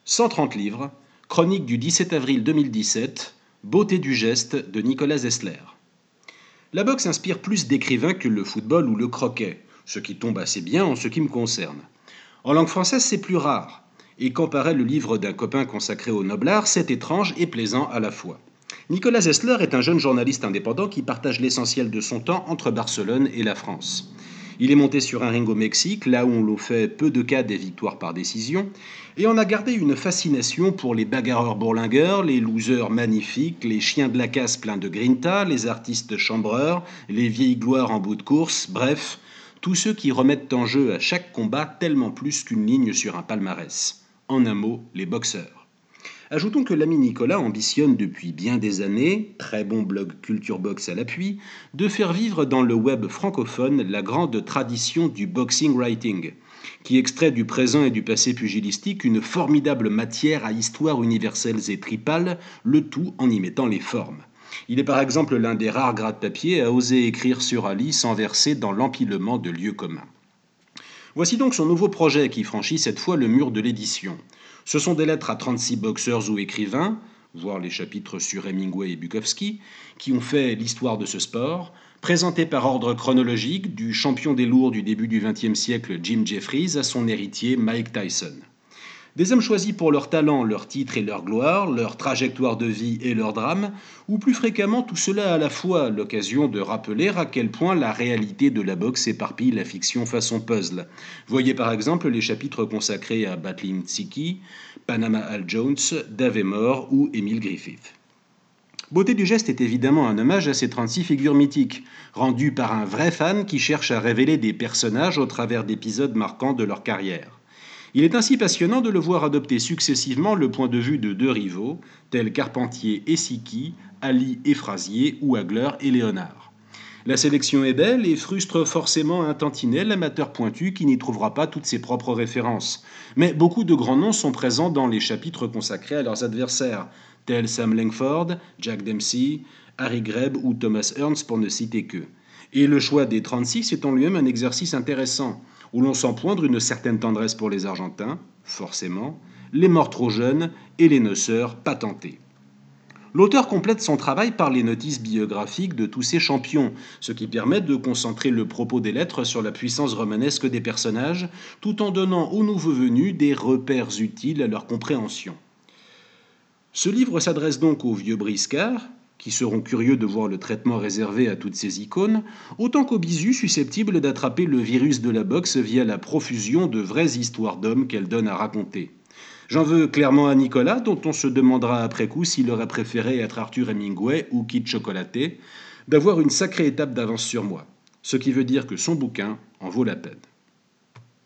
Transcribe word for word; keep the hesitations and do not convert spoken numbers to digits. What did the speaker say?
cent trente livres, chronique du dix-sept avril deux mille dix-sept, Beauté du geste de Nicolas Zessler. La boxe inspire plus d'écrivains que le football ou le croquet, ce qui tombe assez bien en ce qui me concerne. En langue française, c'est plus rare, et quand paraît le livre d'un copain consacré au noblard, c'est étrange et plaisant à la fois. Nicolas Zessler est un jeune journaliste indépendant qui partage l'essentiel de son temps entre Barcelone et la France. Il est monté sur un ring au Mexique, là où on l'on fait peu de cas des victoires par décision, et on a gardé une fascination pour les bagarreurs bourlingueurs, les losers magnifiques, les chiens de la casse pleins de grinta, les artistes chambreurs, les vieilles gloires en bout de course, bref, tous ceux qui remettent en jeu à chaque combat tellement plus qu'une ligne sur un palmarès. En un mot, les boxeurs. Ajoutons que l'ami Nicolas ambitionne depuis bien des années, très bon blog Culture Box à l'appui, de faire vivre dans le web francophone la grande tradition du boxing writing, qui extrait du présent et du passé pugilistique une formidable matière à histoires universelles et tripales, le tout en y mettant les formes. Il est par exemple l'un des rares gratte-papier à oser écrire sur Ali sans verser dans l'empilement de lieux communs. Voici donc son nouveau projet qui franchit cette fois le mur de l'édition. Ce sont des lettres à trente-six boxeurs ou écrivains, voire les chapitres sur Hemingway et Bukowski, qui ont fait l'histoire de ce sport, présentés par ordre chronologique du champion des lourds du début du vingtième siècle Jim Jeffries à son héritier Mike Tyson. Des hommes choisis pour leur talent, leur titre et leur gloire, leur trajectoire de vie et leur drame, ou plus fréquemment tout cela à la fois, l'occasion de rappeler à quel point la réalité de la boxe éparpille la fiction façon puzzle. Voyez par exemple les chapitres consacrés à Battling Tsiki, Panama Al Jones, Dave Moore ou Emile Griffith. Beauté du geste est évidemment un hommage à ces trente-six figures mythiques, rendues par un vrai fan qui cherche à révéler des personnages au travers d'épisodes marquants de leur carrière. Il est ainsi passionnant de le voir adopter successivement le point de vue de deux rivaux, tels Carpentier et Siki, Ali et Frazier ou Hagler et Léonard. La sélection est belle et frustre forcément un tantinet l'amateur pointu qui n'y trouvera pas toutes ses propres références. Mais beaucoup de grands noms sont présents dans les chapitres consacrés à leurs adversaires, tels Sam Langford, Jack Dempsey, Harry Greb ou Thomas Ernst pour ne citer qu'eux. Et le choix des trente-six est en lui-même un exercice intéressant, où l'on sent poindre une certaine tendresse pour les Argentins, forcément, les morts trop jeunes et les noceurs patentés. L'auteur complète son travail par les notices biographiques de tous ces champions, ce qui permet de concentrer le propos des lettres sur la puissance romanesque des personnages, tout en donnant aux nouveaux venus des repères utiles à leur compréhension. Ce livre s'adresse donc aux vieux briscards, qui seront curieux de voir le traitement réservé à toutes ces icônes, autant qu'aux bisus susceptibles d'attraper le virus de la boxe via la profusion de vraies histoires d'hommes qu'elle donne à raconter. J'en veux clairement à Nicolas, dont on se demandera après coup s'il aurait préféré être Arthur Hemingway ou Kid Chocolaté, d'avoir une sacrée étape d'avance sur moi, ce qui veut dire que son bouquin en vaut la peine.